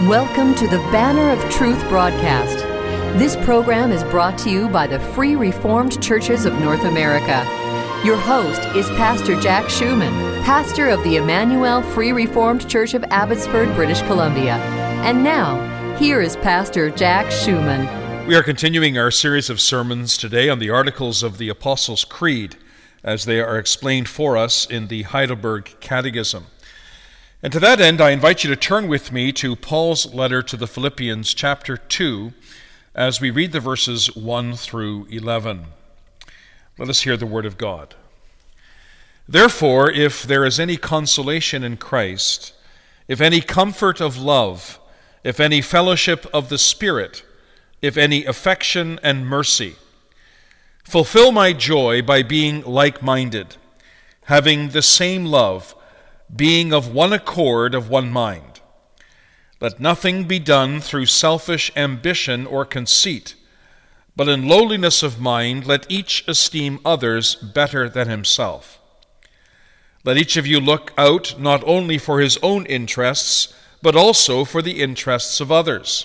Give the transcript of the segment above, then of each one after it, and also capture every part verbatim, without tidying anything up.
Welcome to the Banner of Truth broadcast. This program is brought to you by the Free Reformed Churches of North America. Your host is Pastor Jack Schumann, pastor of the Emmanuel Free Reformed Church of Abbotsford, British Columbia. And now, here is Pastor Jack Schumann. We are continuing our series of sermons today on the Articles of the Apostles' Creed, as they are explained for us in the Heidelberg Catechism. And to that end, I invite you to turn with me to Paul's letter to the Philippians, chapter two, as we read the verses one through eleven. Let us hear the word of God. Therefore, if there is any consolation in Christ, if any comfort of love, if any fellowship of the Spirit, if any affection and mercy, fulfill my joy by being like-minded, having the same love, being of one accord, of one mind. Let nothing be done through selfish ambition or conceit, but in lowliness of mind let each esteem others better than himself. Let each of you look out not only for his own interests, but also for the interests of others.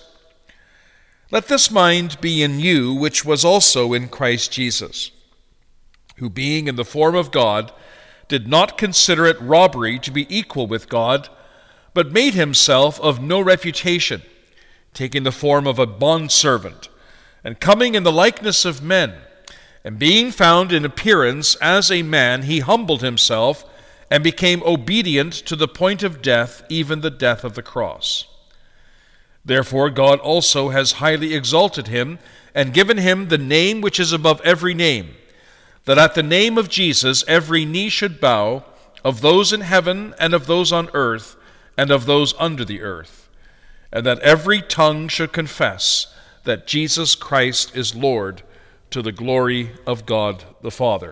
Let this mind be in you, which was also in Christ Jesus, who being in the form of God, did not consider it robbery to be equal with God, but made himself of no reputation, taking the form of a bondservant, and coming in the likeness of men, and being found in appearance as a man, he humbled himself, and became obedient to the point of death, even the death of the cross. Therefore God also has highly exalted him, and given him the name which is above every name, that at the name of Jesus every knee should bow, of those in heaven and of those on earth and of those under the earth, and that every tongue should confess that Jesus Christ is Lord, to the glory of God the Father.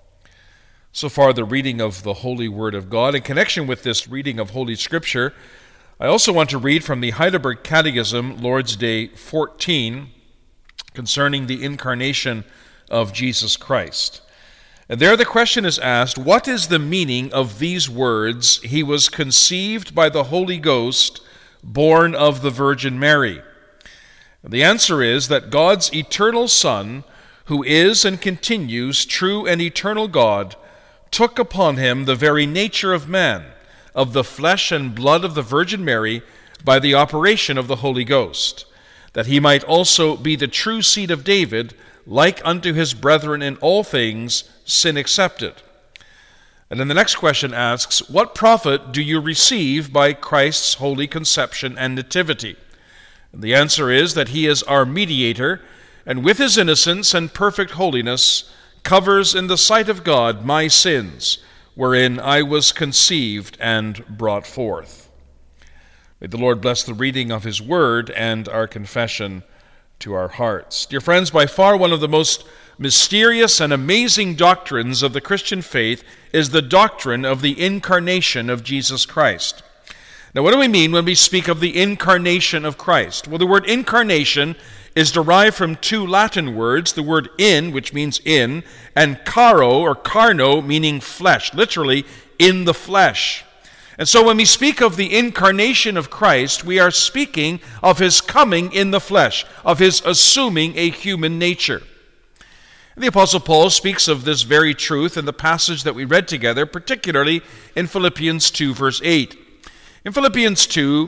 So far, the reading of the Holy Word of God. In connection with this reading of Holy Scripture, I also want to read from the Heidelberg Catechism, Lord's Day fourteen, concerning the incarnation of Jesus Christ. And there the question is asked, what is the meaning of these words, "He was conceived by the Holy Ghost, born of the Virgin Mary"? And the answer is that God's eternal Son, who is and continues true and eternal God, took upon him the very nature of man, of the flesh and blood of the Virgin Mary, by the operation of the Holy Ghost, that he might also be the true seed of David, like unto his brethren in all things, sin excepted. And then the next question asks, what profit do you receive by Christ's holy conception and nativity? And the answer is that he is our mediator, and with his innocence and perfect holiness covers in the sight of God my sins, wherein I was conceived and brought forth. May the Lord bless the reading of his word and our confession to our hearts. Dear friends, by far one of the most mysterious and amazing doctrines of the Christian faith is the doctrine of the incarnation of Jesus Christ. Now, what do we mean when we speak of the incarnation of Christ? Well, the word incarnation is derived from two Latin words, the word in, which means in, and caro or carno, meaning flesh, literally in the flesh. And so when we speak of the incarnation of Christ, we are speaking of his coming in the flesh, of his assuming a human nature. The Apostle Paul speaks of this very truth in the passage that we read together, particularly in Philippians two, verse eight. In Philippians two,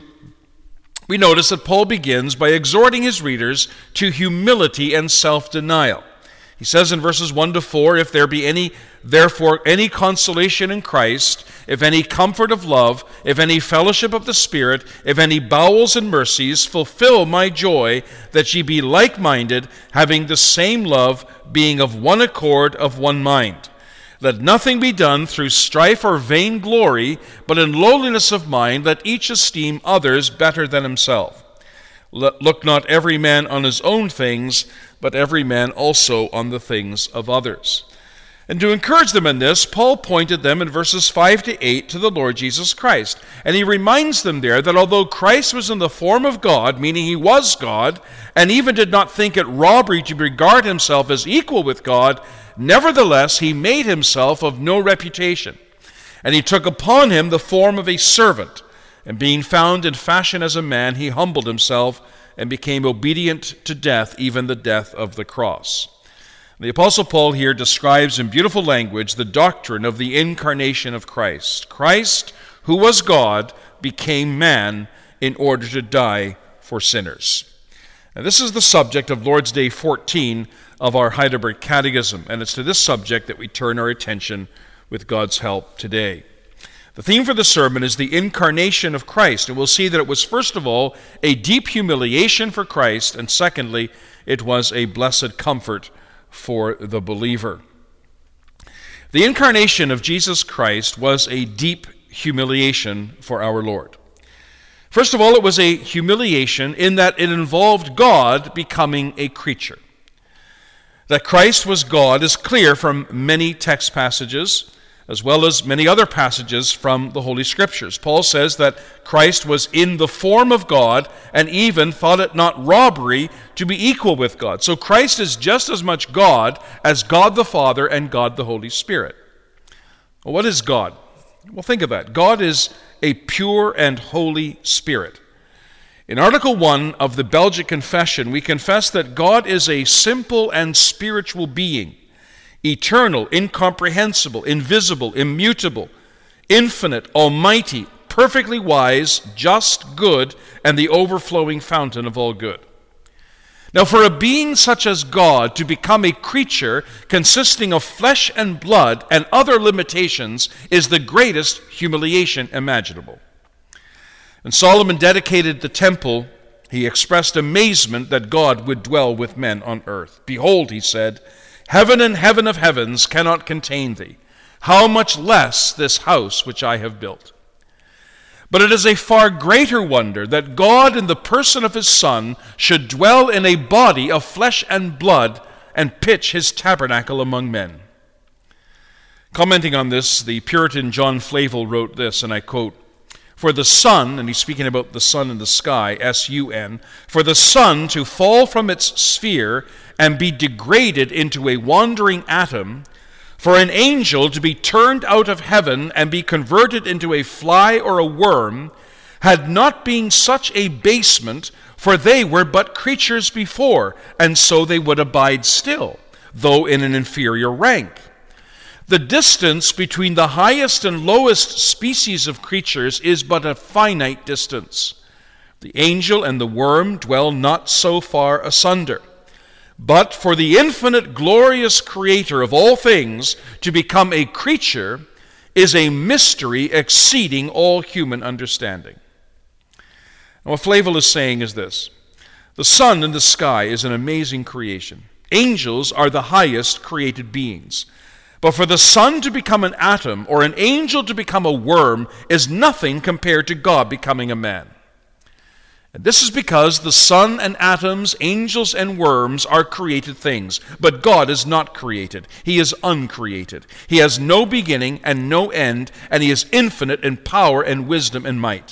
we notice that Paul begins by exhorting his readers to humility and self-denial. He says in verses one to four, if there be any, therefore, any consolation in Christ, if any comfort of love, if any fellowship of the Spirit, if any bowels and mercies, fulfill my joy, that ye be like-minded, having the same love, being of one accord, of one mind. Let nothing be done through strife or vain glory, but in lowliness of mind let each esteem others better than himself. Let, look not every man on his own things, but every man also on the things of others. And to encourage them in this, Paul pointed them in verses five to eight to the Lord Jesus Christ. And he reminds them there that although Christ was in the form of God, meaning he was God, and even did not think it robbery to regard himself as equal with God, nevertheless he made himself of no reputation. And he took upon him the form of a servant, And being found in fashion as a man, he humbled himself and became obedient to death, even the death of the cross. The Apostle Paul here describes in beautiful language the doctrine of the incarnation of Christ. Christ, who was God, became man in order to die for sinners. And this is the subject of Lord's Day fourteen of our Heidelberg Catechism, and it's to this subject that we turn our attention with God's help today. The theme for the sermon is the incarnation of Christ, and we'll see that it was first of all a deep humiliation for Christ, and secondly, it was a blessed comfort for the believer. The incarnation of Jesus Christ was a deep humiliation for our Lord. First of all, it was a humiliation in that it involved God becoming a creature. That Christ was God is clear from many text passages, as well as many other passages from the Holy Scriptures. Paul says that Christ was in the form of God and even thought it not robbery to be equal with God. So Christ is just as much God as God the Father and God the Holy Spirit. Well, what is God? Well, think of that. God is a pure and holy spirit. In Article one of the Belgic Confession, we confess that God is a simple and spiritual being, eternal, incomprehensible, invisible, immutable, infinite, almighty, perfectly wise, just, good, and the overflowing fountain of all good. Now, for a being such as God to become a creature consisting of flesh and blood and other limitations is the greatest humiliation imaginable. When Solomon dedicated the temple, he expressed amazement that God would dwell with men on earth. Behold, he said, heaven and heaven of heavens cannot contain thee. How much less this house which I have built? But it is a far greater wonder that God in the person of his Son should dwell in a body of flesh and blood and pitch his tabernacle among men. Commenting on this, the Puritan John Flavel wrote this, and I quote, for the sun, and he's speaking about the sun in the sky, S U N, for the sun to fall from its sphere and be degraded into a wandering atom, for an angel to be turned out of heaven and be converted into a fly or a worm, had not been such a basement, for they were but creatures before, and so they would abide still, though in an inferior rank. The distance between the highest and lowest species of creatures is but a finite distance. The angel and the worm dwell not so far asunder. But for the infinite glorious creator of all things to become a creature is a mystery exceeding all human understanding. And what Flavel is saying is this. The sun in the sky is an amazing creation. Angels are the highest created beings. But for the sun to become an atom or an angel to become a worm is nothing compared to God becoming a man. And this is because the sun and atoms, angels and worms are created things. But God is not created. He is uncreated. He has no beginning and no end, and he is infinite in power and wisdom and might.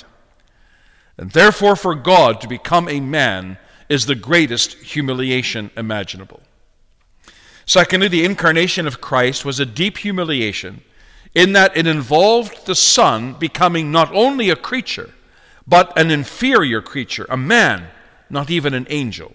And therefore for God to become a man is the greatest humiliation imaginable. Secondly, the incarnation of Christ was a deep humiliation in that it involved the Son becoming not only a creature, but an inferior creature, a man, not even an angel.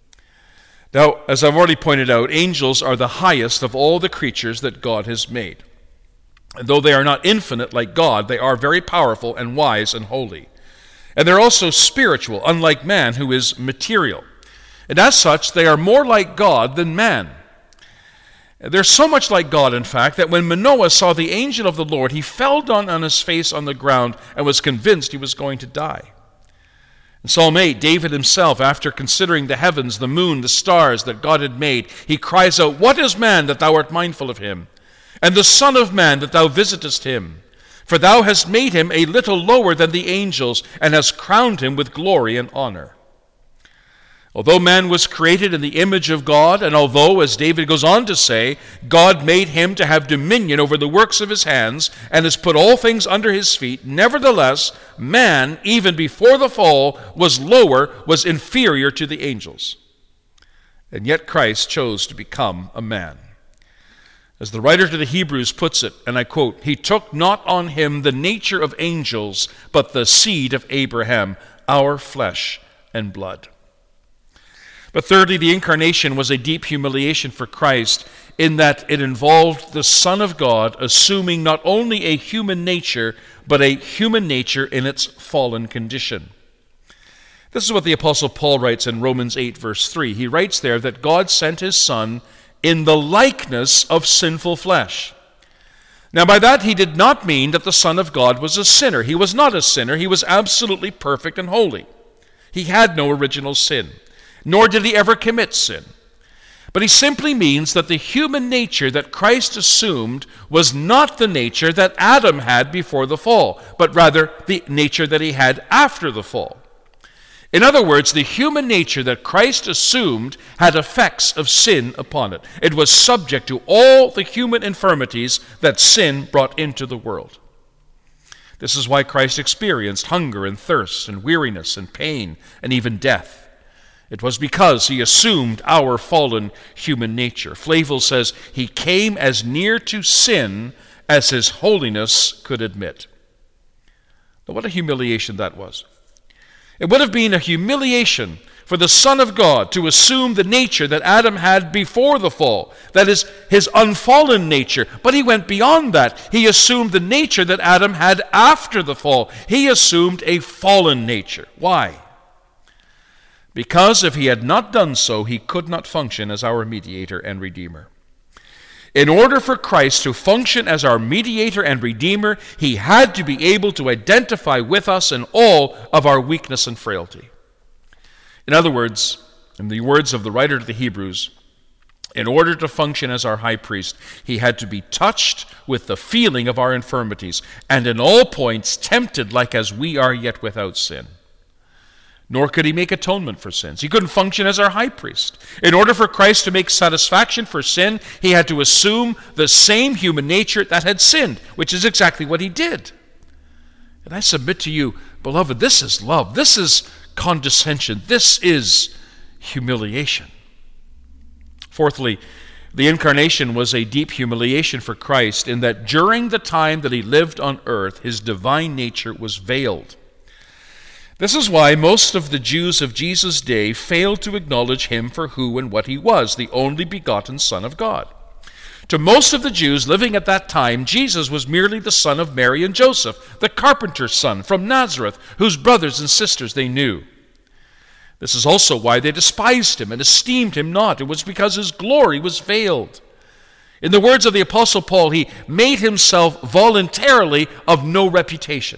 Now, as I've already pointed out, angels are the highest of all the creatures that God has made. And though they are not infinite like God, they are very powerful and wise and holy. And they're also spiritual, unlike man, who is material. And as such, they are more like God than man. They're so much like God, in fact, that when Manoah saw the angel of the Lord, he fell down on his face on the ground and was convinced he was going to die. In Psalm eight, David himself, after considering the heavens, the moon, the stars that God had made, he cries out, "What is man that thou art mindful of him? And the son of man that thou visitest him? For thou hast made him a little lower than the angels, and hast crowned him with glory and honor." Although man was created in the image of God, and although, as David goes on to say, God made him to have dominion over the works of his hands, and has put all things under his feet, nevertheless, man, even before the fall, was lower, was inferior to the angels. And yet Christ chose to become a man. As the writer to the Hebrews puts it, and I quote, "He took not on him the nature of angels, but the seed of Abraham, our flesh and blood." But thirdly, the incarnation was a deep humiliation for Christ in that it involved the Son of God assuming not only a human nature, but a human nature in its fallen condition. This is what the Apostle Paul writes in Romans eight, verse three. He writes there that God sent his Son in the likeness of sinful flesh. Now, by that he did not mean that the Son of God was a sinner. He was not a sinner. He was absolutely perfect and holy. He had no original sin, nor did he ever commit sin. But he simply means that the human nature that Christ assumed was not the nature that Adam had before the fall, but rather the nature that he had after the fall. In other words, the human nature that Christ assumed had effects of sin upon it. It was subject to all the human infirmities that sin brought into the world. This is why Christ experienced hunger and thirst and weariness and pain and even death. It was because he assumed our fallen human nature. Flavel says he came as near to sin as his holiness could admit. Now, what a humiliation that was. It would have been a humiliation for the Son of God to assume the nature that Adam had before the fall, that is, his unfallen nature. But he went beyond that. He assumed the nature that Adam had after the fall. He assumed a fallen nature. Why? Because if he had not done so, he could not function as our mediator and redeemer. In order for Christ to function as our mediator and redeemer, he had to be able to identify with us in all of our weakness and frailty. In other words, in the words of the writer to the Hebrews, in order to function as our high priest, he had to be touched with the feeling of our infirmities, and in all points tempted like as we are, yet without sin. Nor could he make atonement for sins. He couldn't function as our high priest. In order for Christ to make satisfaction for sin, he had to assume the same human nature that had sinned, which is exactly what he did. And I submit to you, beloved, this is love. This is condescension. This is humiliation. Fourthly, the incarnation was a deep humiliation for Christ in that during the time that he lived on earth, his divine nature was veiled. This is why most of the Jews of Jesus' day failed to acknowledge him for who and what he was, the only begotten Son of God. To most of the Jews living at that time, Jesus was merely the son of Mary and Joseph, the carpenter's son from Nazareth, whose brothers and sisters they knew. This is also why they despised him and esteemed him not. It was because his glory was veiled. In the words of the Apostle Paul, he made himself voluntarily of no reputation.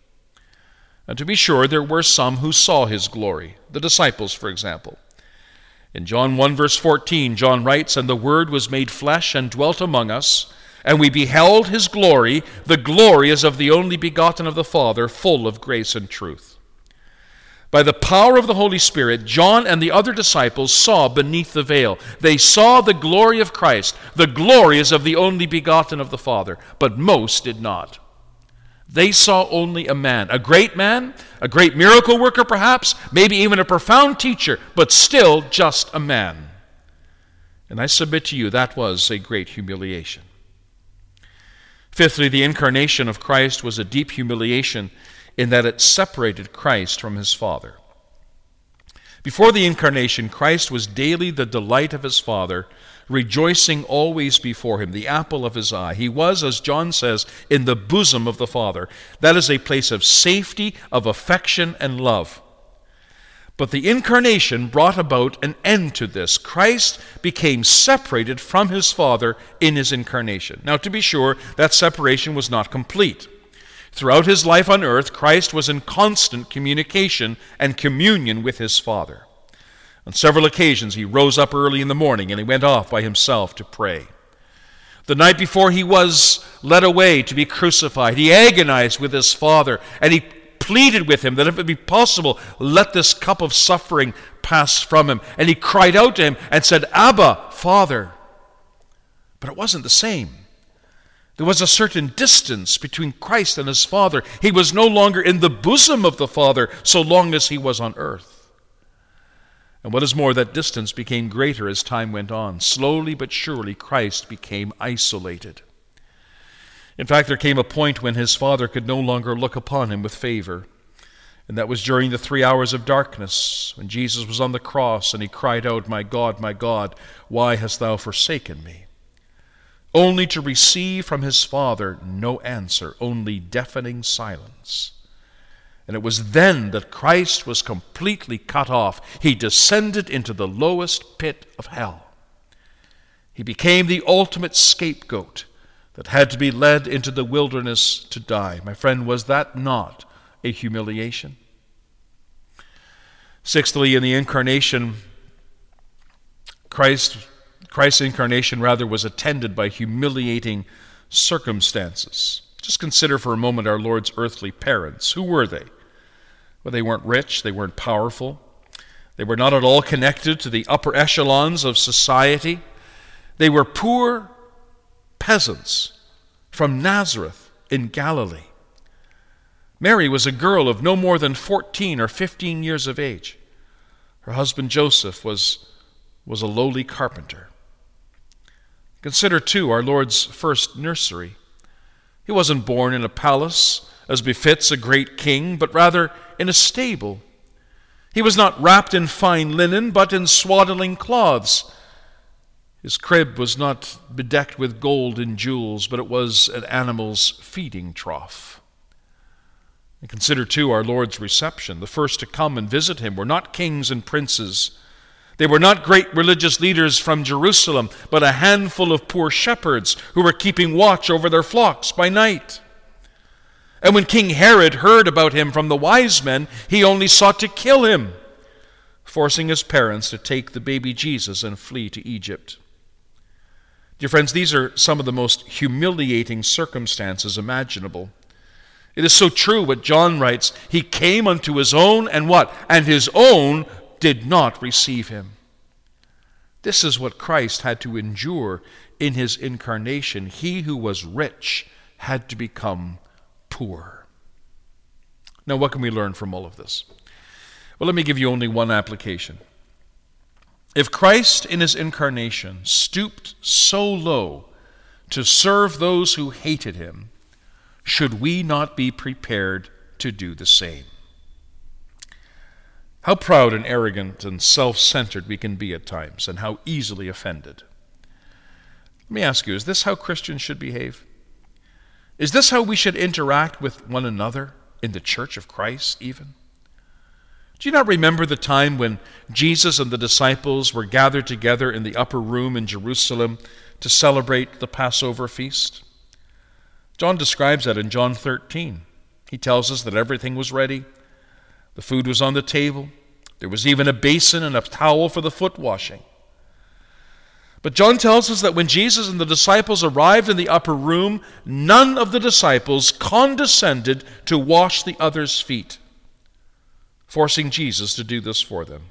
And to be sure, there were some who saw his glory, the disciples, for example. In John one, verse fourteen, John writes, "And the Word was made flesh and dwelt among us, and we beheld his glory. The glory is of the only begotten of the Father, full of grace and truth." By the power of the Holy Spirit, John and the other disciples saw beneath the veil. They saw the glory of Christ. The glory is of the only begotten of the Father, but most did not. They saw only a man, a great man, a great miracle worker perhaps, maybe even a profound teacher, but still just a man. And I submit to you that was a great humiliation. Fifthly, the incarnation of Christ was a deep humiliation in that it separated Christ from his Father. Before the incarnation, Christ was daily the delight of his Father, rejoicing always before him, the apple of his eye. He was, as John says, in the bosom of the Father. That is a place of safety, of affection, and love. But the incarnation brought about an end to this. Christ became separated from his Father in his incarnation. Now, to be sure, that separation was not complete. Throughout his life on earth, Christ was in constant communication and communion with his Father. On several occasions, he rose up early in the morning and he went off by himself to pray. The night before he was led away to be crucified, he agonized with his Father and he pleaded with him that if it be possible, let this cup of suffering pass from him. And he cried out to him and said, "Abba, Father." But it wasn't the same. There was a certain distance between Christ and his Father. He was no longer in the bosom of the Father so long as he was on earth. And what is more, that distance became greater as time went on. Slowly but surely, Christ became isolated. In fact, there came a point when his Father could no longer look upon him with favor. And that was during the three hours of darkness, when Jesus was on the cross and he cried out, "My God, my God, why hast thou forsaken me?" Only to receive from his Father no answer, only deafening silence. And it was then that Christ was completely cut off. He descended into the lowest pit of hell. He became the ultimate scapegoat that had to be led into the wilderness to die. My friend, was that not a humiliation? Sixthly, in the incarnation, Christ, Christ's incarnation rather was attended by humiliating circumstances. Just consider for a moment our Lord's earthly parents. Who were they? Well, they weren't rich, they weren't powerful, they were not at all connected to the upper echelons of society. They were poor peasants from Nazareth in Galilee. Mary was a girl of no more than fourteen or fifteen years of age. Her husband Joseph was, was a lowly carpenter. Consider, too, our Lord's first nursery. He wasn't born in a palace, as befits a great king, but rather in a stable. He was not wrapped in fine linen, but in swaddling cloths. His crib was not bedecked with gold and jewels, but it was an animal's feeding trough. And consider, too, our Lord's reception. The first to come and visit him were not kings and princes. They were not great religious leaders from Jerusalem, but a handful of poor shepherds who were keeping watch over their flocks by night. And when King Herod heard about him from the wise men, he only sought to kill him, forcing his parents to take the baby Jesus and flee to Egypt. Dear friends, these are some of the most humiliating circumstances imaginable. It is so true what John writes. He came unto his own, and what? And his own did not receive him. This is what Christ had to endure in his incarnation. He who was rich had to become poor. Now, what can we learn from all of this? Well, let me give you only one application. If Christ in his incarnation stooped so low to serve those who hated him, should we not be prepared to do the same? How proud and arrogant and self-centered we can be at times, and how easily offended. Let me ask you, is this how Christians should behave? Is this how we should interact with one another in the church of Christ even? Do you not remember the time when Jesus and the disciples were gathered together in the upper room in Jerusalem to celebrate the Passover feast? John describes that in John thirteen. He tells us that everything was ready. The food was on the table. There was even a basin and a towel for the foot washing. But John tells us that when Jesus and the disciples arrived in the upper room, none of the disciples condescended to wash the others' feet, forcing Jesus to do this for them.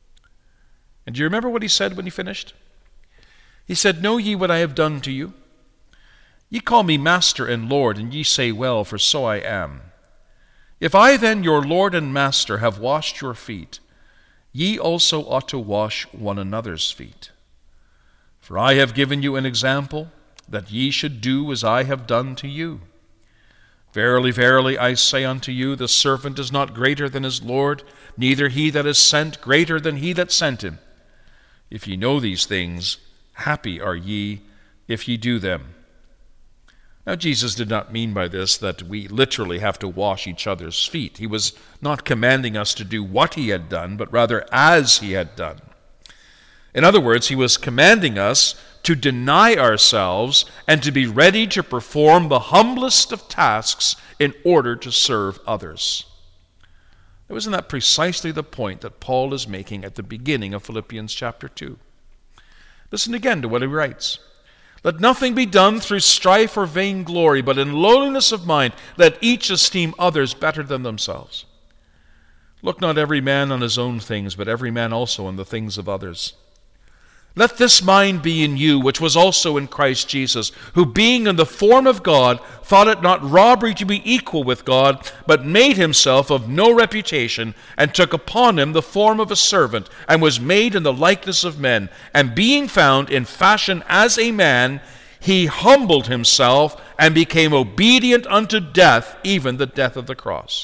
And do you remember what he said when he finished? He said, "Know ye what I have done to you? Ye call me Master and Lord, and ye say, Well, for so I am. If I then, your Lord and Master, have washed your feet, ye also ought to wash one another's feet. For I have given you an example, that ye should do as I have done to you. Verily, verily, I say unto you, the servant is not greater than his Lord, neither he that is sent greater than he that sent him. If ye know these things, happy are ye if ye do them." Now, Jesus did not mean by this that we literally have to wash each other's feet. He was not commanding us to do what he had done, but rather as he had done. In other words, he was commanding us to deny ourselves and to be ready to perform the humblest of tasks in order to serve others. Now, isn't that precisely the point that Paul is making at the beginning of Philippians chapter two? Listen again to what he writes. "Let nothing be done through strife or vainglory, but in lowliness of mind, let each esteem others better than themselves. Look not every man on his own things, but every man also on the things of others. Let this mind be in you, which was also in Christ Jesus, who being in the form of God, thought it not robbery to be equal with God, but made himself of no reputation, and took upon him the form of a servant, and was made in the likeness of men. And being found in fashion as a man, he humbled himself, and became obedient unto death, even the death of the cross.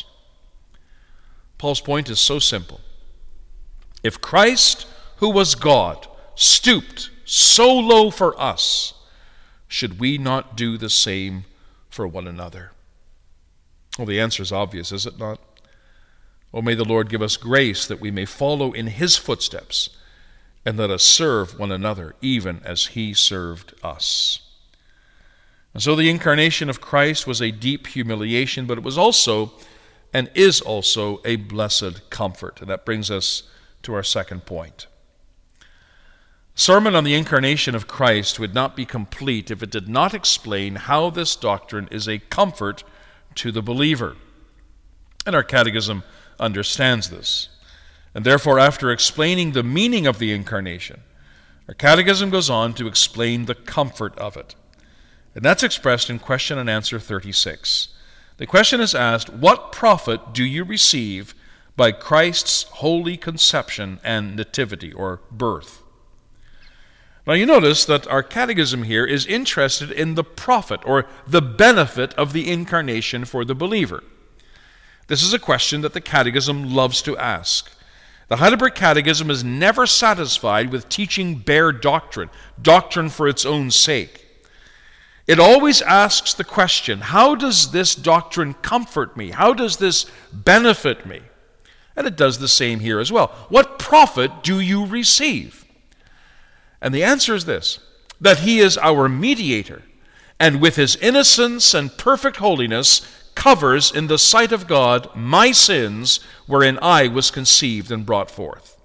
Paul's point is so simple. If Christ, who was God, stooped so low for us, should we not do the same for one another? Well, the answer is obvious, is it not? Oh, may the Lord give us grace that we may follow in his footsteps, and let us serve one another even as he served us. And so the incarnation of Christ was a deep humiliation, but it was also and is also a blessed comfort. And that brings us to our second point. Sermon on the incarnation of Christ would not be complete if it did not explain how this doctrine is a comfort to the believer. And our catechism understands this. And therefore, after explaining the meaning of the incarnation, our catechism goes on to explain the comfort of it. And that's expressed in question and answer thirty-six. The question is asked, what profit do you receive by Christ's holy conception and nativity, or birth? Now you notice that our catechism here is interested in the profit or the benefit of the incarnation for the believer. This is a question that the catechism loves to ask. The Heidelberg Catechism is never satisfied with teaching bare doctrine, doctrine for its own sake. It always asks the question, how does this doctrine comfort me? How does this benefit me? And it does the same here as well. What profit do you receive? And the answer is this, that he is our mediator, and with his innocence and perfect holiness covers in the sight of God my sins wherein I was conceived and brought forth.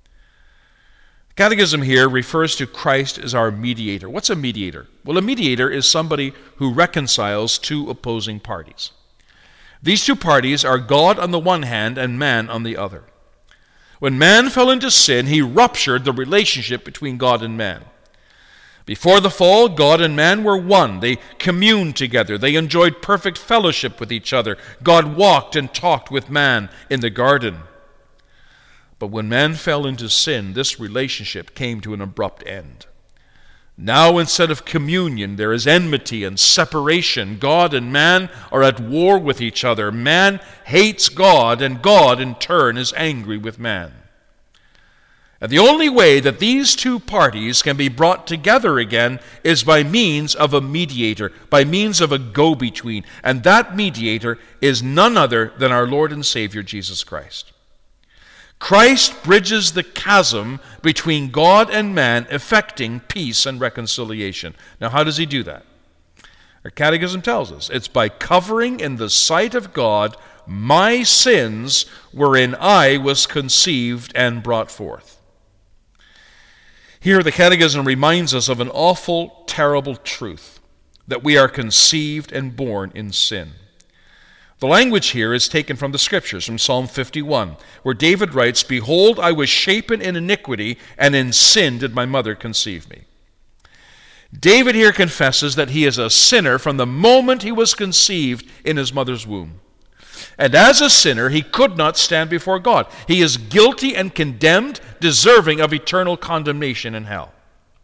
Catechism here refers to Christ as our mediator. What's a mediator? Well, a mediator is somebody who reconciles two opposing parties. These two parties are God on the one hand and man on the other. When man fell into sin, he ruptured the relationship between God and man. Before the fall, God and man were one. They communed together. They enjoyed perfect fellowship with each other. God walked and talked with man in the garden. But when man fell into sin, this relationship came to an abrupt end. Now, instead of communion, there is enmity and separation. God and man are at war with each other. Man hates God, and God, in turn, is angry with man. And the only way that these two parties can be brought together again is by means of a mediator, by means of a go-between. And that mediator is none other than our Lord and Savior, Jesus Christ. Christ bridges the chasm between God and man, effecting peace and reconciliation. Now, how does he do that? Our catechism tells us it's by covering in the sight of God my sins wherein I was conceived and brought forth. Here, the catechism reminds us of an awful, terrible truth, that we are conceived and born in sin. The language here is taken from the Scriptures, from Psalm fifty-one, where David writes, "Behold, I was shapen in iniquity, and in sin did my mother conceive me." David here confesses that he is a sinner from the moment he was conceived in his mother's womb. And as a sinner, he could not stand before God. He is guilty and condemned, deserving of eternal condemnation in hell.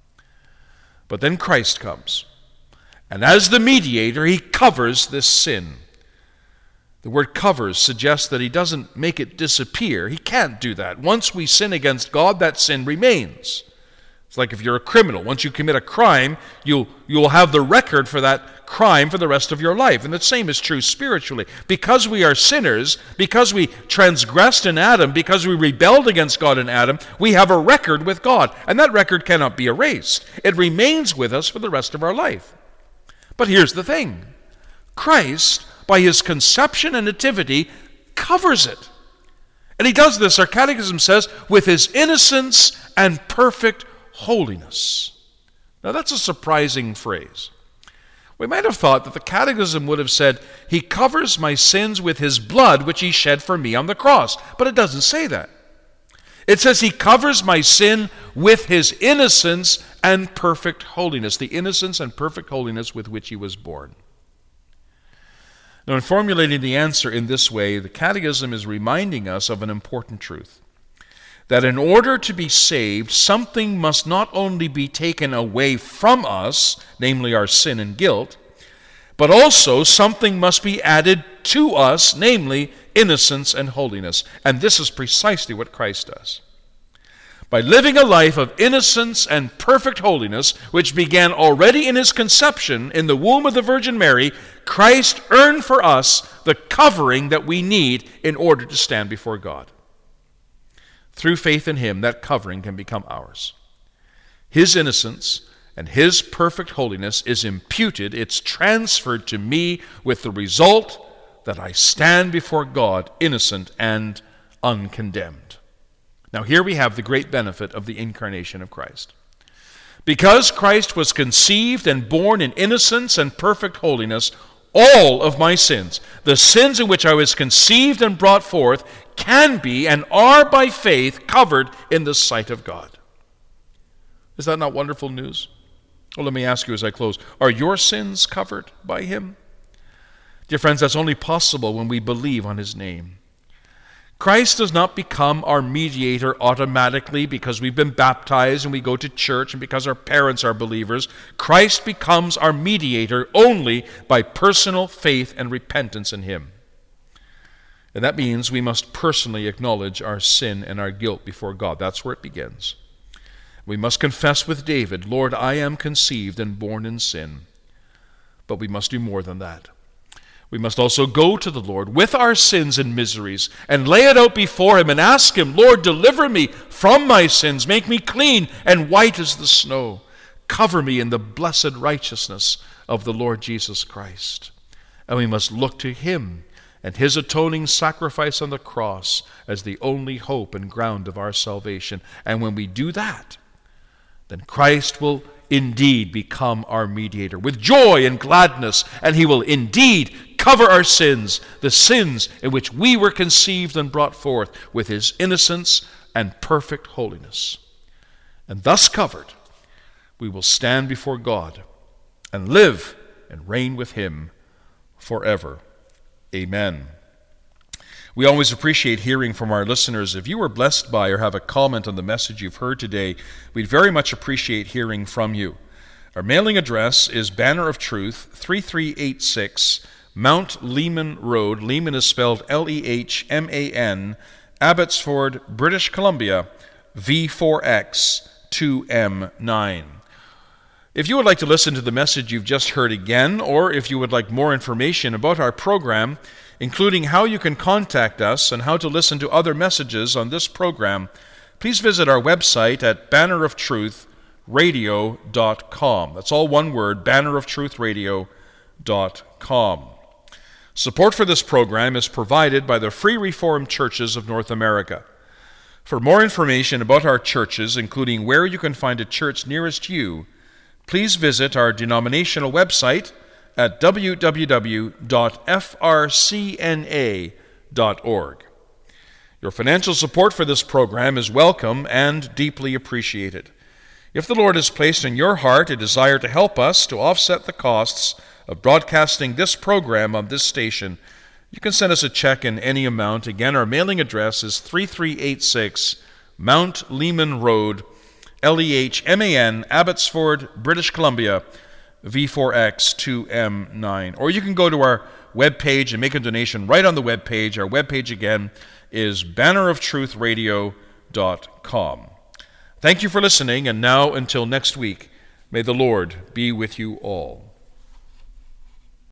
But then Christ comes, and as the mediator, he covers this sin. The word covers suggests that he doesn't make it disappear. He can't do that. Once we sin against God, that sin remains. It's like if you're a criminal. Once you commit a crime, you'll, you'll have the record for that crime for the rest of your life. And the same is true spiritually. Because we are sinners, because we transgressed in Adam, because we rebelled against God in Adam, we have a record with God. And that record cannot be erased. It remains with us for the rest of our life. But here's the thing. Christ, by his conception and nativity, covers it. And he does this, our catechism says, with his innocence and perfect holiness. Now that's a surprising phrase. We might have thought that the catechism would have said, he covers my sins with his blood, which he shed for me on the cross. But it doesn't say that. It says he covers my sin with his innocence and perfect holiness, the innocence and perfect holiness with which he was born. Now, in formulating the answer in this way, the Catechism is reminding us of an important truth, that in order to be saved, something must not only be taken away from us, namely our sin and guilt, but also something must be added to us, namely innocence and holiness. And this is precisely what Christ does. By living a life of innocence and perfect holiness, which began already in his conception in the womb of the Virgin Mary, Christ earned for us the covering that we need in order to stand before God. Through faith in him, that covering can become ours. His innocence and his perfect holiness is imputed, it's transferred to me, with the result that I stand before God innocent and uncondemned. Now here we have the great benefit of the incarnation of Christ. Because Christ was conceived and born in innocence and perfect holiness, all of my sins, the sins in which I was conceived and brought forth, can be and are by faith covered in the sight of God. Is that not wonderful news? Well, let me ask you as I close, are your sins covered by him? Dear friends, that's only possible when we believe on his name. Christ does not become our mediator automatically because we've been baptized and we go to church and because our parents are believers. Christ becomes our mediator only by personal faith and repentance in him. And that means we must personally acknowledge our sin and our guilt before God. That's where it begins. We must confess with David, Lord, I am conceived and born in sin. But we must do more than that. We must also go to the Lord with our sins and miseries and lay it out before him and ask him, Lord, deliver me from my sins. Make me clean and white as the snow. Cover me in the blessed righteousness of the Lord Jesus Christ. And we must look to him and his atoning sacrifice on the cross as the only hope and ground of our salvation. And when we do that, then Christ will indeed become our mediator with joy and gladness, and he will indeed cover our sins, the sins in which we were conceived and brought forth, with his innocence and perfect holiness. And thus covered, we will stand before God and live and reign with him forever. Amen. We always appreciate hearing from our listeners. If you were blessed by or have a comment on the message you've heard today, we'd very much appreciate hearing from you. Our mailing address is Banner of Truth, three three eight six, Mount Lehman Road. Lehman is spelled L E H M A N, Abbotsford, British Columbia, V four X two M nine. If you would like to listen to the message you've just heard again, or if you would like more information about our program, including how you can contact us and how to listen to other messages on this program, please visit our website at banner of truth radio dot com. That's all one word, banner of truth radio dot com. Support for this program is provided by the Free Reformed Churches of North America. For more information about our churches, including where you can find a church nearest you, please visit our denominational website at w w w dot f r c n a dot org. Your financial support for this program is welcome and deeply appreciated. If the Lord has placed in your heart a desire to help us to offset the costs of broadcasting this program on this station, you can send us a check in any amount. Again, our mailing address is three three eight six, Mount Lehman Road, L E H M A N, Abbotsford, British Columbia, V four X two M nine. Or you can go to our webpage and make a donation right on the webpage. Our webpage again is banner of truth radio dot com. Thank you for listening, and now until next week, may the Lord be with you all.